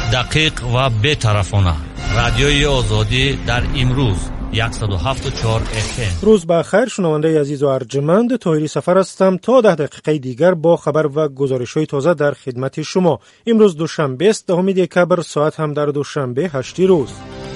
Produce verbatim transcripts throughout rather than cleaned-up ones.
دقیق و بی‌طرفانه. رادیوی آزادی در امروز صد و هفت و چهار اف ام. روز بخیر شنونده عزیز و ارجمند، طاهری سفر هستم. تا ده دقیقه دیگر با خبر و گزارش‌های تازه در خدمت شما. امروز دوشنبه است، دهم دکبر، ساعت هم در دوشنبه هشت روز.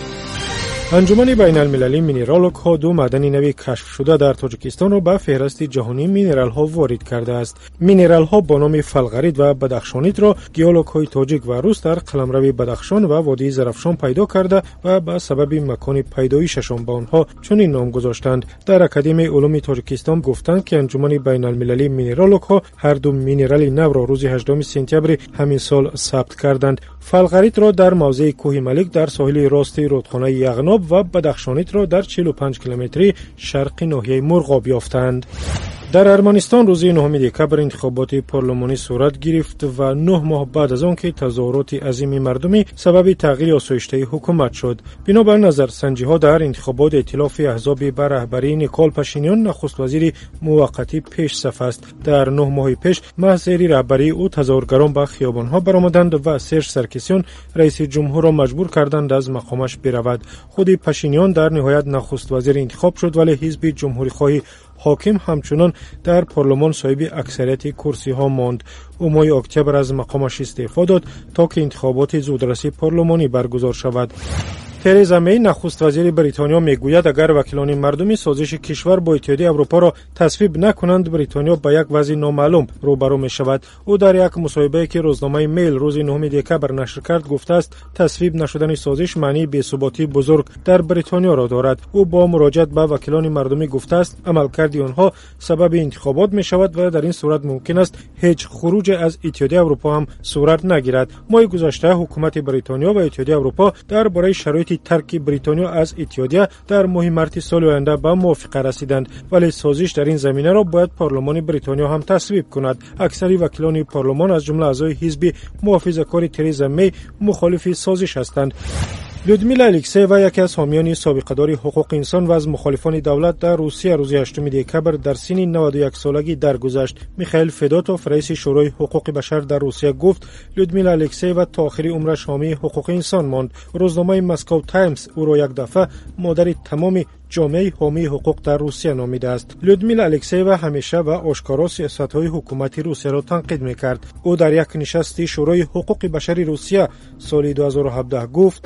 انجمن بین المللی مینرالوگ ها دو معدن نوی کشف شده در تاجیکستان را به فهرست جهانی مینرال ها وارد کرده است. مینرال ها با نام فلغرید و بدخشانیت را گیولوگ های تاجیک و روس در قلمرو بدخشان و وادی زرافشان پیدا کرده و به سبب مکان پیدایششان به آنها چنین نام گذاشتند. در اکادمی علوم تاجیکستان گفتند که انجمن بین المللی مینرالوگ ها هر دو مینرال نو را روز هجدهم سپتامبر همین سال ثبت کردند. فلغرید را در موضع کوه ملک در ساحل راست رودخانه یغناب و بدخشانیت را در چهل و پنج کیلومتری شرقی ناحیه مرغاب یافتند. در ارمنستان روز نهم دکبر انتخابات پارلمانی صورت گرفت و نه ماه بعد از آن که تظاهرات عظیم مردمی سبب تغییر آسایشته حکومت شد. بنابر نظرسنجی ها در انتخابات ائتلاف احزاب به رهبری نیکول پاشینیان نخست وزیر موقتی پیش صف است. در نه ماه پیش محض رهبری او تظاهرگران به خیابان ها برآمدند و سرژ سرکسیان رئیس جمهور را مجبور کردند از مقامش برود. خود پاشینیان در نهایت نخست وزیر انتخاب شد، ولی حزب جمهوری خواهی حاکم همچنان در پارلمان صاحب اکثریت کرسی ها ماند. او ماه اکتبر از مقامش استعفا داد تا که انتخابات زودرس پارلمانی برگزار شود. ترزا می نخست وزیر بریتانیا میگوید اگر وکیلان مردمی سازش کشور با اتحادیه اروپا را تصویب نکنند، بریتانیا با یک وضع نامعلوم روبرو می شود. او در یک مصاحبه که روزنامه میل روز نهم دکبر نشر کرد گفته است تصویب نشدن سازش معنی بی‌ثباتی بزرگ در بریتانیا را دارد. او با مراجعت به وکیلان مردمی گفته است عملکرد آنها سبب انتخابات می شود و در این صورت ممکن است هیچ خروج از اتحادیه اروپا هم صورت نگیرد. ماه گذشته حکومت بریتانیا و اتحادیه اروپا درباره شرایط ترک بریتانیا از اتحادیه در ماه مارس سال آینده به موافقه رسیدند، ولی سازش در این زمینه را باید پارلمان بریتانیا هم تصویب کند. اکثر وکیلان پارلمان از جمله اعضای حزب محافظه‌کار ترزا می مخالف سازش هستند. لودمیلا الکسیوا یکی از حامیان سابقه‌دار حقوق انسان و از مخالفان دولت در روسیه روز هشتم دکبر در سن نود و یک سالگی درگذشت. میخائیل فدوتوف رئیس شورای حقوق بشر در روسیه گفت لودمیلا الکسیوا تا آخر عمرش حامی حقوق انسان ماند. روزنامه مسکو تایمز او را یک دفعه مادر تمام جامعه حامی حقوق در روسیه نامیده است. لودمیلا الکسیوا همیشه و آشکارا سیاست‌های حکومت روسیه را تنقید می‌کرد. او در یک نشست شورای حقوق بشر روسیه سال دو هزار و هفده گفت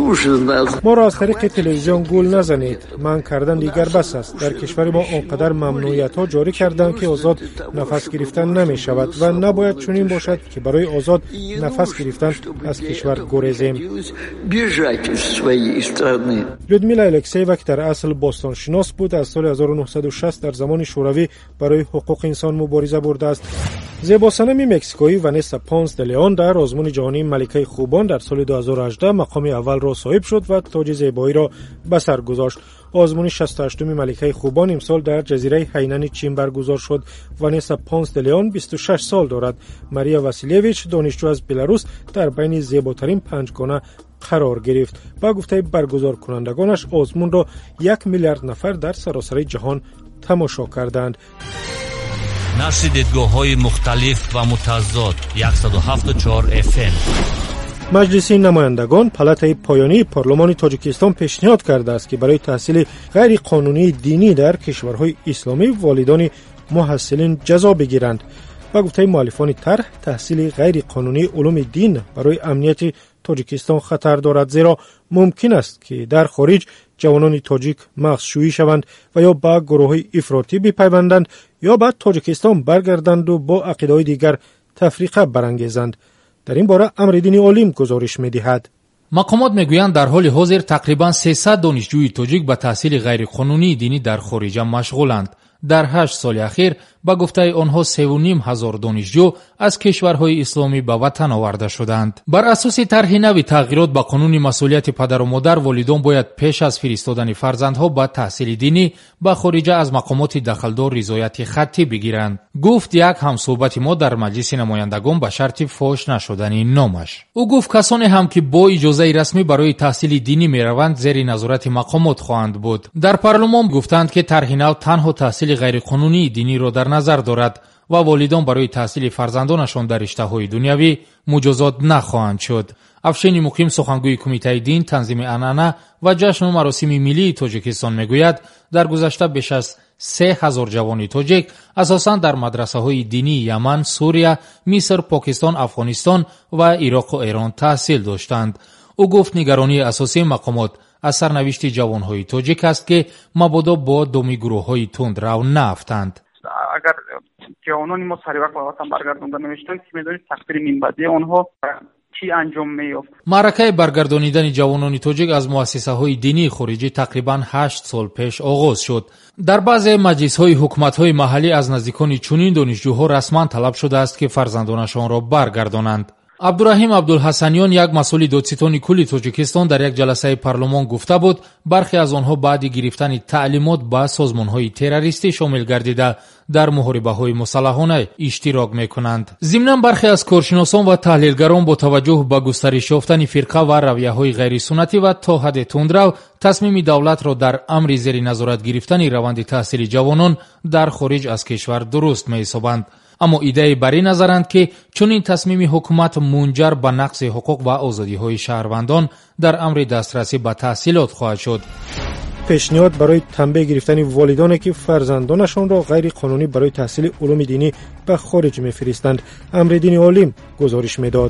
ما را از طریق تلویزیون گول نزنید. من کردن دیگر بس است. در کشور ما آنقدر ممنوعیت‌ها جاری کردند که آزاد نفس گرفتن نمی‌شود و نباید چنین باشد که برای آزاد نفس گرفتن از کشور گریزیم. لودمیلا الکسیوا که در اصل باستانشناس بود، از سال هزار و نهصد و شصت در زمان شوروی برای حقوق انسان مبارزه برده است. زیباسنم مکزیکویی ونسا پونس دلیون در آزمون جهانی ملکه خوبان در سال دو هزار و هجده مقام اول را صاحب شد و تاج زیبایی را به سر گذاشت. آزمون شصت و هشتم ملکه خوبان امسال در جزیره هینن چین برگزار شد. ونسا پونس دلیون بیست و شش سال دارد. ماریا واسیلیویچ دانشجو از بلاروس در بین زیباترین پنجگانه قرار گرفت. با گفته برگزار کنندگانش آزمون را یک میلیارد نفر در سراسر جهان تماشا کردند. نشر دیدگاه‌های مختلف و متضاد صد و هفت و چهار اف ام. مجلس نمایندگان پالاتای پایانی پارلمان تاجیکستان پیشنهاد کرده است که برای تحصیل غیر قانونی دینی در کشورهای اسلامی والدان محصلین جزا بگیرند. با گفته مؤلفان طرح تحصیل غیر قانونی علوم دین برای امنیت تاجیکستان خطر دارد، زیرا ممکن است که در خارج جوانان تاجیک مغزشویی شوند و یا به گروه‌های افراطی بپیوندند یا به تاجیکستان برگردند و با عقیده‌های دیگر تفریقه برانگیزند. در این باره امردین عالم گزارش می‌دهد. مقامات میگویند در حال حاضر تقریباً سیصد دانشجوی تاجیک به تحصیل غیر قانونی دینی در خارج مشغولند. در هشت سال اخیر با گفته آنها سه و نیم هزار دانشجو از کشورهای اسلامی به وطن آورده شدند. بر اساس طرح نوی تغییرات با قانون مسئولیت پدر و مادر، والدان باید پیش از فرستادن فرزندها به تحصیل دینی به خارج از مقامات دخلدار رضایت خطی بگیرند. گفت یک همصحبت ما در مجلس نمایندگان به شرط فاش نشدن نامش. او گفت کسانی هم که با اجازه رسمی برای تحصیل دینی میروند زیر نظارت مقامات خواهند بود. در پارلمان گفتند که طرح نو تنها تحصیل غیر قانونی دینی را در نظر دارد و والدان برای تحصیل فرزندانشان در رشته‌های دنیوی مجازات نخواهند شد. افشین مقیم سخنگوی کمیته دین، تنظیم عنعنه و جشن و مراسم ملی تاجیکستان میگوید در گذشته بیش از سه هزار جوان تاجیک اساساً در مدرسه‌های دینی یمن، سوریه، مصر، پاکستان، افغانستان و عراق و ایران تحصیل داشتند. او گفت نگرانی اساسی مقامات از سرنوشت جوانهای تاجیک است که مبادا با دامی گروه‌های تندرو نافتند. اگر جوانان ما سری وقت به وطن برگردانده نمیشدند که میدونید تقدیر منبعدی آنها چی انجام می‌یافت. معرکه برگردانیدن جوانان تاجیک از مؤسسه‌های دینی خارجی تقریباً هشت سال پیش آغاز شد. در بعضی مجلس‌های حکومت‌های محلی از نزدیکان چنین دانشجوها رسما طلب شده است که فرزندانشان را برگردانند. عبدالرحیم عبدالحسنیان، یک مسئول دادستان کلی تاجیکستان، در یک جلسه پارلمان گفته بود برخی از آنها بعد گرفتن تعلیمات با سازمان‌های تروریستی شامل گردیده در محاربه‌های مسلحانه اشتراک می‌کنند. ضمناً برخی از کارشناسان و تحلیلگران با توجه به گسترش یافتن فرقه و رویه‌های غیر سنتی و تا حد تندرو تصمیم دولت را در امر زیر نظارت گرفتن روند تحصیل جوانان در خارج از کشور درست می‌حسابند. اما ایده بر این نظرند که چون این تصمیم حکومت منجر به نقض حقوق و آزادی‌های شهروندان در امر دسترسی به تحصیلات خواهد شد. پیشنهاد برای تنبیه گرفتن والدانی که فرزندانشان را غیر قانونی برای تحصیل علوم دینی به خارج می‌فرستند، امر دین عالم گزارش می‌داد.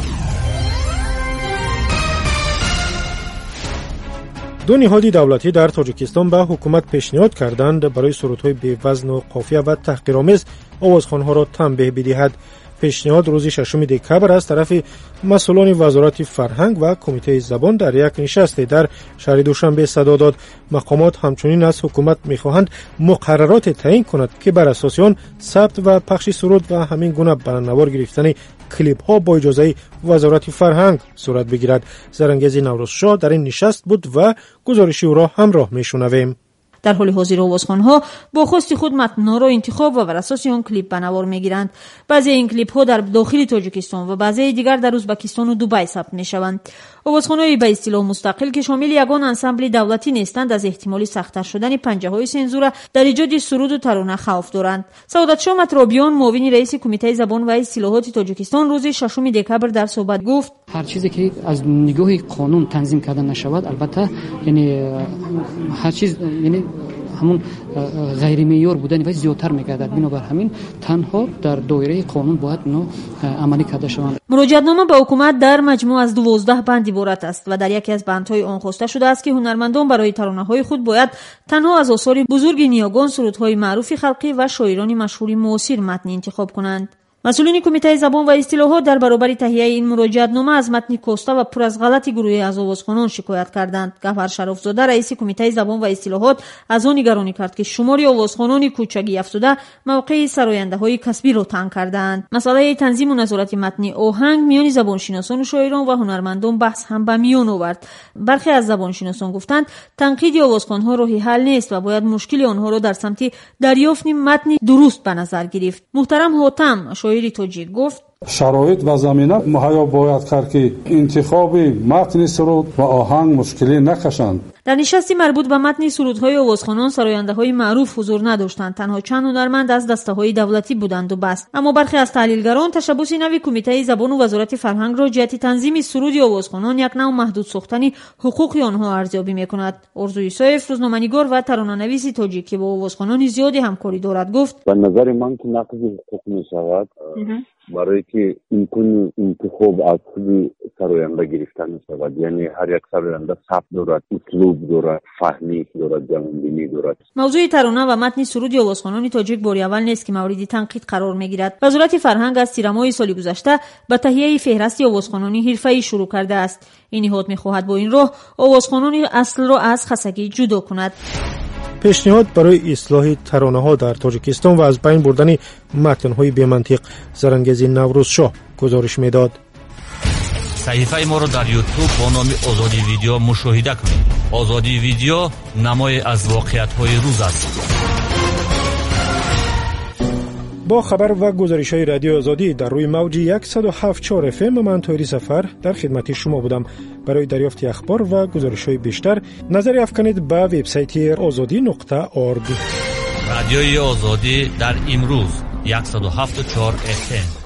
دو نهاد دولتی در تاجیکستان به حکومت پیشنهاد کردند برای سرودهای بی‌وزن و قافیه و تحقیرآمیز آوازخوان‌ها را تنبیه بدهد. پیشنهاد روز ششم دکبر از طرف مسئولان وزارت فرهنگ و کمیته زبان در یک نشست در شهر دوشنبه صدا داد. مقامات همچنین از حکومت می‌خواهند مقررات تعیین کند که بر اساس آن ثبت و پخش سرود و همین گونه برنامه‌وار گرفتن کلیپ ها با اجازه وزارت فرهنگ صورت بگیرد. زرنگیز نوروزشاه در این نشست بود و گزارشی او را همراه میشنویم. در حال حاضر آوازخوان‌ها با خواست خود متن‌ها را انتخاب و بر اساس آن کلیپ بنوار می‌گیرند. بعضی این کلیپ‌ها در داخل تاجیکستان و بعضی دیگر در ازبکستان و دبی ثبت می‌شوند. آوازخوان‌های به اصطلاح مستقل که شامل یگان انسامبل دولتی نیستند از احتمال سخت‌تر شدن پنجه‌های سنزور در ایجاد سرود و ترانه خوف دارند. سعادت شاه مطرابیان، معاون رئیس کمیته زبان و اصطلاحات تاجیکستان، روز ششم دکبر در صحبت گفت هر چیزی که از نگاه قانون تنظیم کرده نشود، البته یعنی هر چیز یعنی همون غیر معیار بودن و زیادتر می‌گردد. بنابر همین تنها در دایره قانون باید اینو عملی کرده شوند. مراجعتنامه به حکومت در مجموع از دوازده بند عبارت است و در یکی از بندهای آن خواسته شده است که هنرمندان برای ترانه‌های خود باید تنها از آثار بزرگ نیاگان، سرودهای معروف خلقی و شاعران مشهور معاصر متن انتخاب کنند. مسئولین کمیته زبان و اصطلاحات در برابر تهیه این مراجعتنامه از متن کاسته و پر از غلط گروهی از آوازخوانان شکایت کردند. گوهر شرافزاده، رئیس کمیته زبان و اصطلاحات، از آن نگرانی کرد که شماری آوازخوانان کوچگی افزوده موقع سراینده‌های کسبی را تنگ کردند. مسئله تنظیم و نظارت متن آهنگ میان زبانشناسان و شاعران و هنرمندان بحث هم به میان آورد. برخی از زبانشناسان گفتند تنقید آوازخوان‌ها راه حل نیست و باید مشکل آنها را در سمت دریافت متن درست به نظر گرفت. محترم حاتم، شاعر تاجیک، گفت شرایط و زمینه مهیا باید کرد که انتخاب متن سرود و آهنگ مشکلی نکشند. در نشستی مربوط به متن سرودهای آوازخوانان سراینده‌های معروف حضور نداشتند. تنها چند هنرمند از دسته‌های دولتی بودند و بس. اما برخی از تحلیلگران تشبث نوی کمیته زبان و وزارت فرهنگ را جهت تنظیم سرود آوازخوانان یک نوع محدود ساختن حقوق آنها ارزیابی می‌کند. ارزوی صایف، روزنامه‌نگار و ترانه‌نویس تاجیک که با آوازخوانان زیادی همکاری دارد، گفت به نظر من که نقض حقوق می‌شود برای که امکان انتخاب از خود سراینده گرفتن شود. یعنی هر یک سراینده ثبت دارد، اسلوب دارد، فهمی دارد، جوانبینی دارد. موضوع ترانه و متن سرود آوازخوانان تاجیک باری اول نیست که مورد تنقید قرار میگیرد. وزارت فرهنگ از تیرماه سال گذشته به تهیه فهرست آوازخوانان حرفه‌ای شروع کرده است. این نهاد می‌خواهد با این راه آوازخوانان اصل را از خستگی جدا کند. پیشنهاد برای اصلاح ترانه‌ها در تاجیکستان و از بین بردن متن‌های بی‌منطق. زرنگیز نوروزشاه گزارش می‌داد. صحیفه ما را در یوتیوب با نام آزادی ویدیو مشاهده کنید. آزادی ویدیو نمای از واقعیت‌های روز است. با خبر و گزارش‌های رادیو آزادی در روی موج صد و هفت و چهار اف ام من طاهری سفر در خدمت شما بودم. برای دریافت اخبار و گزارش‌های بیشتر نظر افکنید به وبسایت آزادی نقطه اورگ. رادیوی آزادی در امروز صد و هفت و چهار اف ام.